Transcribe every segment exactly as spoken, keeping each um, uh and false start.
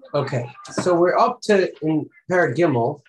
Okay, so we're up to in Parag Gimel.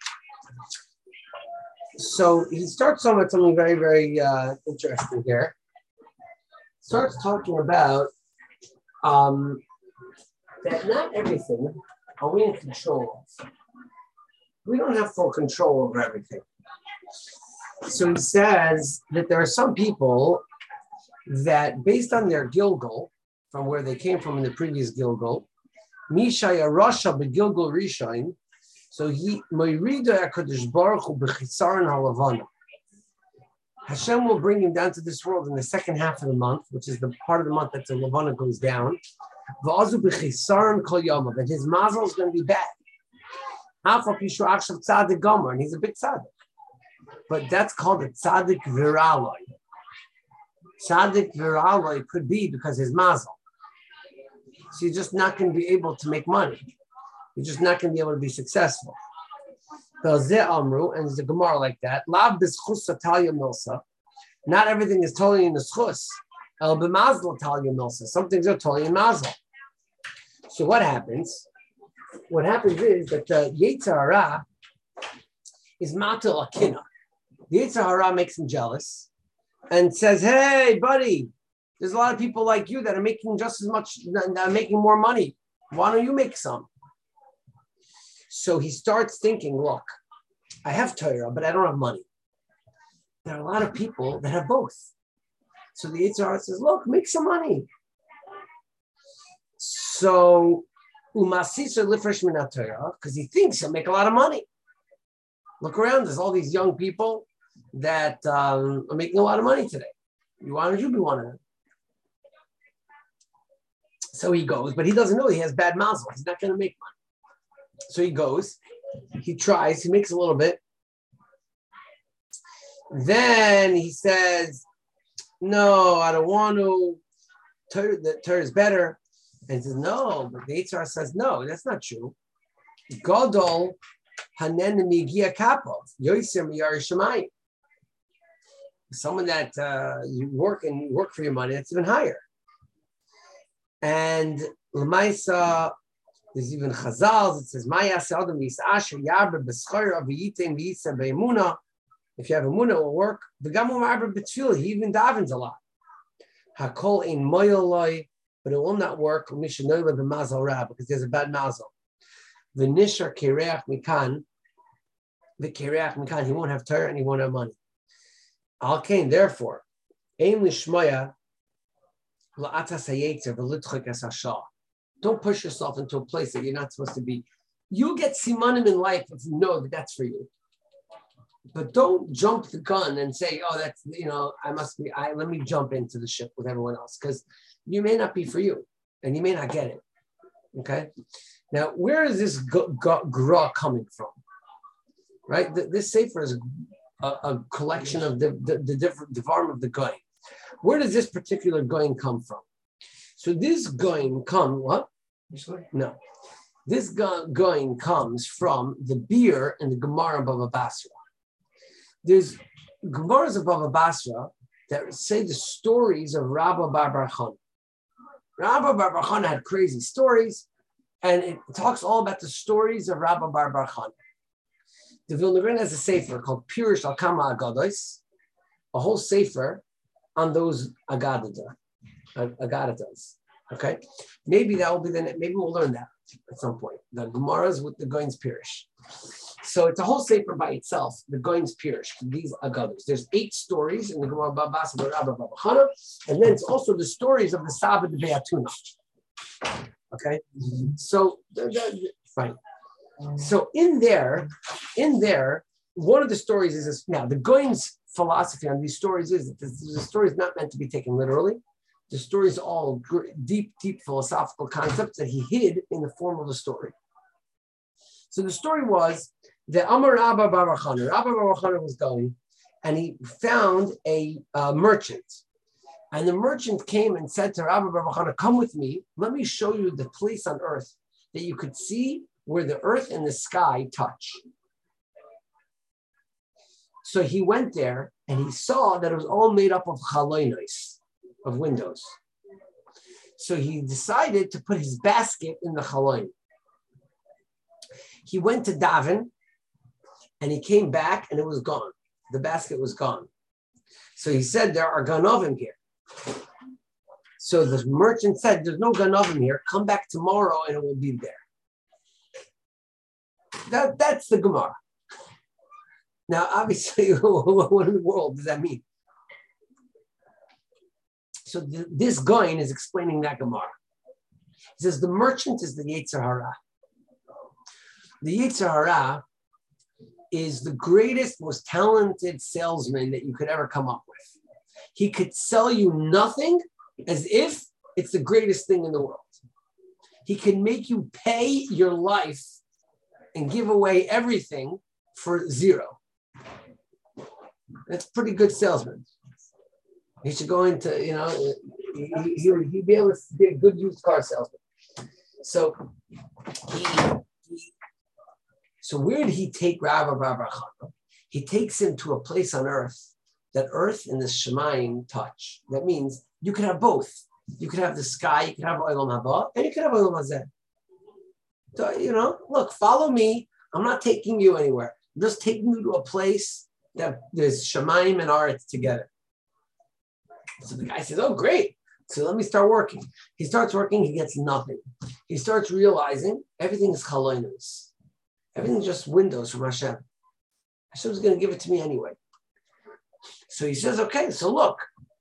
So he starts on with something very, very uh, interesting here. Starts talking about um, that not everything are we in control of. We don't have full control over everything. So he says that there are some people that, based on their Gilgal, from where they came from in the previous Gilgal, Mishaya Rasha beGilgal Rishon, so he Moirida HaKadosh Baruch Hu b'chisaron halavana. Hashem will bring him down to this world in the second half of the month, which is the part of the month that the Lavana goes down. V'azu b'chisaron kol yomav, and his mazel is going to be bad. Afal pishu achshav tzadik gomer, and he's a big tzadik. But that's called a tzadik viraloi. Tzadik viraloi could be because his mazel. So you're just not going to be able to make money. You're just not going to be able to be successful. Amru, and there's a Gemara like that. Lav b'schus talia milsa. Not everything is totally in the schus. El b'mazel talia milsa. Some things are totally in mazel. So what happens? What happens is that the Yetzer Hara is matel akina. The Yetzer Hara makes him jealous and says, "Hey, buddy, there's a lot of people like you that are making just as much, that are making more money. Why don't you make some?" So he starts thinking, look, I have Torah, but I don't have money. There are a lot of people that have both. So the Yetzer Hara says, look, make some money. So, umasisa lifresh min Torah, because he thinks he'll make a lot of money. Look around, there's all these young people that um, are making a lot of money today. Why don't you be one of them? So he goes, but he doesn't know he has bad mazel. He's not going to make money. So he goes, he tries, he makes a little bit. Then he says, no, I don't want to. The Torah is better. And he says, no, but the Yetzer Hara says, no, that's not true. Gadol hanen migia kapov, yoiser miyar shemayim. Someone that uh, you work and you work for your money, that's even higher. And Lamaisa, there's even Chazal, it says, Maya Seldom Yisasher Yarba Beschor Aviyitim Visa Beimuna. If you have a Muna, it will work. The Gamu Marba Betfil, he even davens a lot. Hakol in Moyoloi, but it will not work. Mishanoila the Mazal Rab, because there's a bad Mazal. The Nishar Kireach Mikan, the Kireach Mikan, he won't have Torah and he won't have money. Al Kain, therefore, Ein Lishmoya. Don't push yourself into a place that you're not supposed to be. You get simanim in life if you know that that's for you. But don't jump the gun and say, oh, that's, you know, I must be, I let me jump into the ship with everyone else, because you may not be for you and you may not get it. Okay? Now, where is this gra coming from? Right? This sefer is a, a collection of the, the, the different devarm of the goyim. Where does this particular goyim come from? So this goyim come, what? No. This goyim comes from the beer in the Gemara Bava Basra. There's Gemaras of Bava Basra that say the stories of Rabba Bar Bar Chana. Rabba Bar Bar Chana had crazy stories, and it talks all about the stories of Rabba Bar Bar Chana. The Vilna Gaon has a sefer called Pirush Al Kama Agados, a whole sefer on those Agadadah, Agadadas. Okay, maybe that will be the. Maybe we'll learn that at some point. The Gemaras with the Goin's Pirush. So it's a whole sefer by itself. The Goin's Pirush. These Agadas. There's eight stories in the Gemara Bava Basra Rabba Bava Chana, and then it's also the stories of the Saba de Beatuna. Okay, so fine. So in there, in there, one of the stories is this. Now the Goin's philosophy on these stories is that the, the story is not meant to be taken literally. The story is all deep, deep philosophical concepts that he hid in the form of a story. So the story was that Amar Rabba Bar Chana, Rabba Bar Chana was going, and he found a uh, merchant. And the merchant came and said to Rabba Bar Chana, come with me, let me show you the place on earth that you could see where the earth and the sky touch. So he went there and he saw that it was all made up of chalonos, of windows. So he decided to put his basket in the chalon. He went to daven, and he came back, and it was gone. The basket was gone. So he said, there are ganovim here. So the merchant said, there's no ganovim here. Come back tomorrow, and it will be there. That, that's the Gemara. Now, obviously, what in the world does that mean? So th- this Goin is explaining that Gemara. He says the merchant is the Yetzer Hara. The Yetzer Hara is the greatest, most talented salesman that you could ever come up with. He could sell you nothing as if it's the greatest thing in the world. He can make you pay your life and give away everything for zero. That's a pretty good salesman. He should go into, you know, he, he, he'd be able to be a good used car salesman. So, he, he, so where did he take Rav Bar Chana? He takes him to a place on earth that earth and the Shemayim touch. That means you can have both. You can have the sky, you can have Olam Haba, and you can have Olam Hazeh. So, you know, look, follow me. I'm not taking you anywhere. I'm just taking you to a place that there's Shemayim and Aretz together. So the guy says, oh, great. So let me start working. He starts working, he gets nothing. He starts realizing everything is chalonos. Everything's just windows from Hashem. Hashem's going to give it to me anyway. So he says, okay, so look.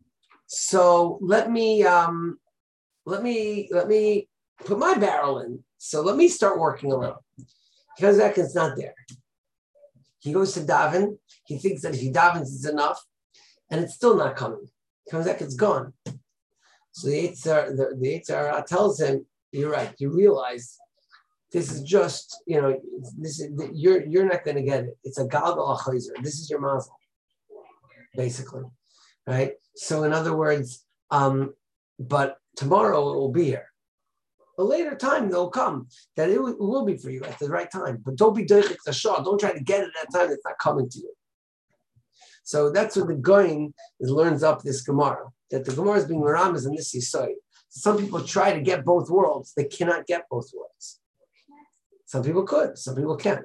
So let me um, let me let me put my barrel in. So let me start working a little. He comes back and it's not there. He goes to daven. He thinks that if he davens, it's enough, and it's still not coming. He comes back, it's gone. So the Yetzer, the, the Yetzer tells him, "You're right. You realize this is just, you know, this is you're you're not going to get it. It's a galgal achayzer. This is your mazel, basically, right? So in other words, um, but tomorrow it will be here. A later time they'll come that it will, it will be for you at the right time. But don't be doichik tashah. Don't try to get it at that time that's not coming to you." So that's what the Goin learns up this Gemara, that the Gemara is being meramis in this Yisod. Some people try to get both worlds. They cannot get both worlds. Some people could, some people can't.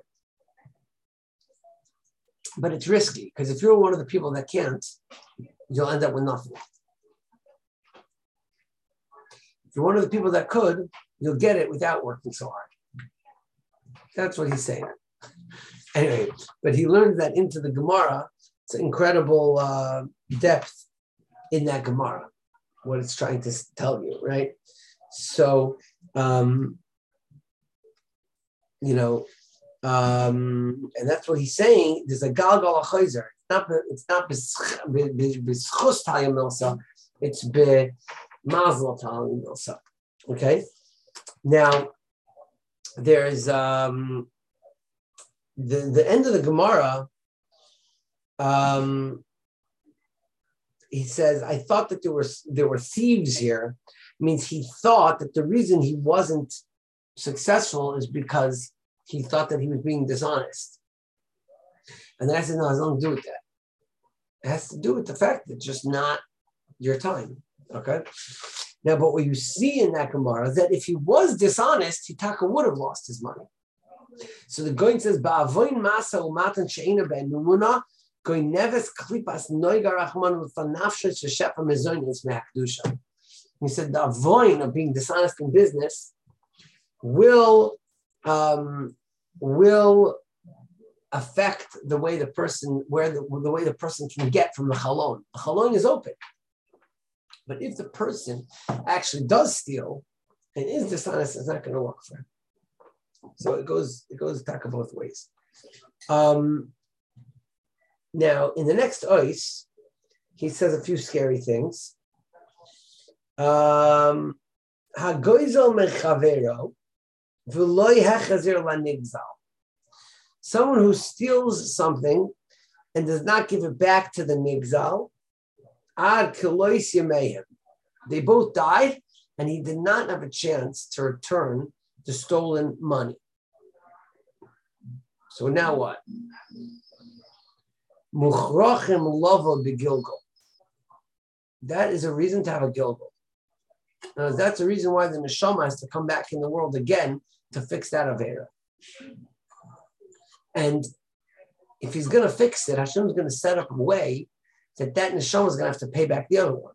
But it's risky, because if you're one of the people that can't, you'll end up with nothing. If you're one of the people that could, you'll get it without working so hard. That's what he's saying. Anyway, but he learned that into the Gemara. It's an incredible uh, depth in that Gemara, what it's trying to tell you, right? So, um, you know, um, and that's what he's saying. There's a galgal achayzer. It's not. It's not b'schus talim milsa. It's b'mazel talim milsa. Okay. Now, there's um, the the end of the Gemara. Um, he says, I thought that there were there were thieves here. It means he thought that the reason he wasn't successful is because he thought that he was being dishonest. And then I said, no, it has nothing to do with that. It has to do with the fact that it's just not your time. Okay. Now, but what you see in that Gemara is that if he was dishonest, Hitaka would have lost his money. So the Goin says, Ba'avoin masa umatan she'ena be'numuna. He said the avoid of being dishonest in business will um, will affect the way the person where the, the way the person can get from the chalon. The chalon is open, but if the person actually does steal and is dishonest, it's not going to work for him. So it goes it goes back both ways. Um, Now, in the next ois, he says a few scary things. Um, Someone who steals something and does not give it back to the nigzal, they both died, and he did not have a chance to return the stolen money. So now what? Muchrachim lava begilgal. That is a reason to have a gilgal. Now, that's the reason why the neshama has to come back in the world again to fix that avera. And if he's going to fix it, Hashem's going to set up a way that that neshama is going to have to pay back the other one.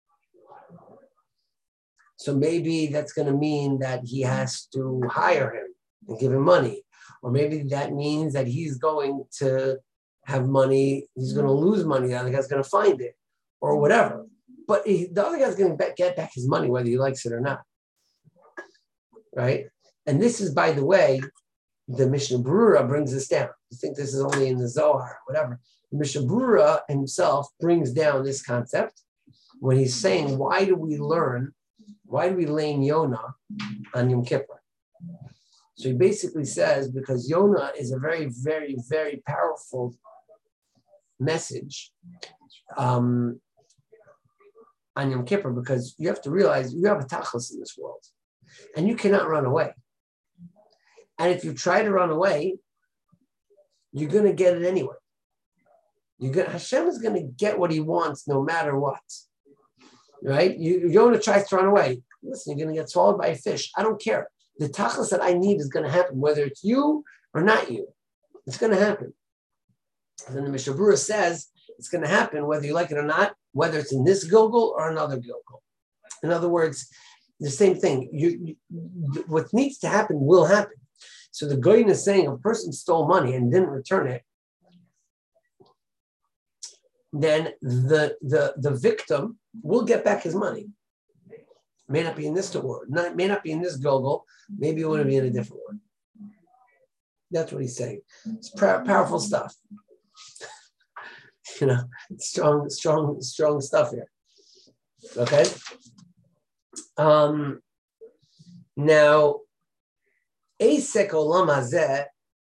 So maybe that's going to mean that he has to hire him and give him money. Or maybe that means that he's going to have money, he's going to lose money, the other guy's going to find it, or whatever. But he, the other guy's going to get back his money whether he likes it or not. Right? And this is, by the way, the Mishnah Berurah brings this down. You think this is only in the Zohar, whatever. The Mishnah Berurah himself brings down this concept when he's saying, why do we learn, why do we lane Yonah on Yom Kippur? So he basically says, because Yonah is a very, very, very powerful message um, on Yom Kippur, because you have to realize you have a tachlis in this world, and you cannot run away. And if you try to run away, you're going to get it anyway. You're gonna, Hashem is going to get what he wants no matter what. Right? You, Yonah tries to run away. Listen, you're going to get swallowed by a fish. I don't care. The tachlis that I need is going to happen, whether it's you or not you. It's going to happen. And then the Mishnah Berurah says it's going to happen whether you like it or not, whether it's in this Gilgul or another Gilgul. In other words, the same thing. You, you, what needs to happen will happen. So the Goyin is saying if a person stole money and didn't return it, then the, the, the victim will get back his money. May not be in this word, not may not be in this Gilgul, maybe it would be in a different one. That's what he's saying. It's pow- powerful stuff. You know, strong, strong, strong stuff here. Okay. Um, now, Eisek Olam Hazeh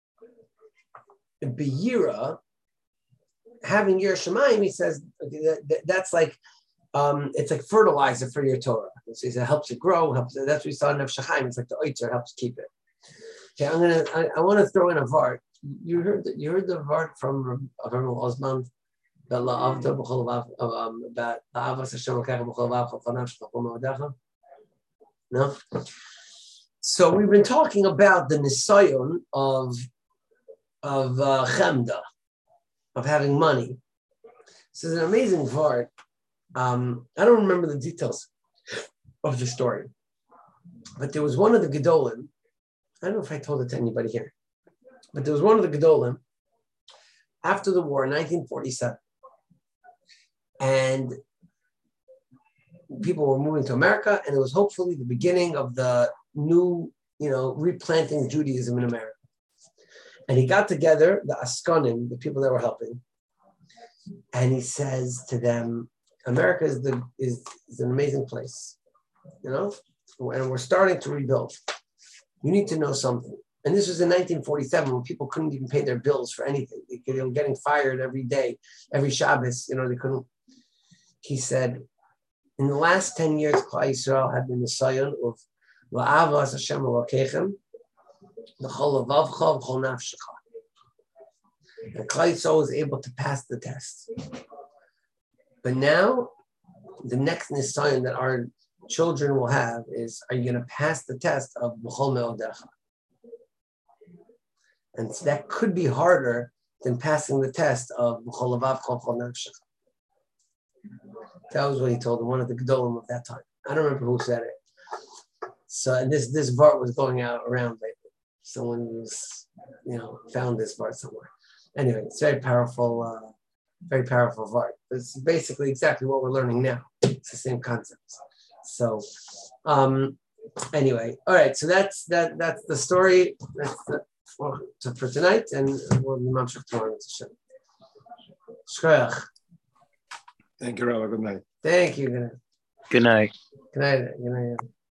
B'yira, having Yir Shemayim, he says that, that, that's like um, it's like fertilizer for your Torah. It says it helps it grow. Helps. That's what we saw in Nefesh HaChaim. It's like the oitzer helps keep it. Okay, I'm gonna. I, I want to throw in a vart. You heard. The, you heard the vart from Avram Osman about la'avda b'chol vav um about la'avas Hashem l'kecha b'chol vav chol fanav sh'chol me'odecha. No. So we've been talking about the nisayon of of uh, chemda, of having money. This is an amazing vart. Um, I don't remember the details of the story, but there was one of the Gedolim. I don't know if I told it to anybody here, but there was one of the Gedolim after the war in nineteen forty-seven, and people were moving to America, and it was hopefully the beginning of the new, you know, replanting Judaism in America. And he got together the Askanim, the people that were helping, and he says to them, America is the is, is an amazing place, you know, and we're starting to rebuild. You need to know something. And this was in nineteen forty-seven when people couldn't even pay their bills for anything. They, they were getting fired every day, every Shabbos, you know, they couldn't. He said, in the last ten years, Klal Yisrael had been the sayon of La'avas Hashem Elokechem, L'chol Levavcha V'chol Nafshecha. And Klal Yisrael was able to pass the test. But now, the next nisayon that our children will have is, are you going to pass the test of B'chol Me'odecha? And so that could be harder than passing the test of B'chol Levavcha V'chol Nafshecha. That was what he told him, one of the Gedolim of that time. I don't remember who said it. So and this this vart was going out around lately. Someone was, you know, found this vart somewhere. Anyway, it's very powerful, uh, very powerful vart. It's basically exactly what we're learning now. It's the same concepts. So, um, anyway, all right. So that's that. That's the story. That's the, for, for tonight, and we'll be mamshech tomorrow. Shkoyach. Thank you, Rabbi. Good night. Thank you. Good night. Good night. Good night. Good night.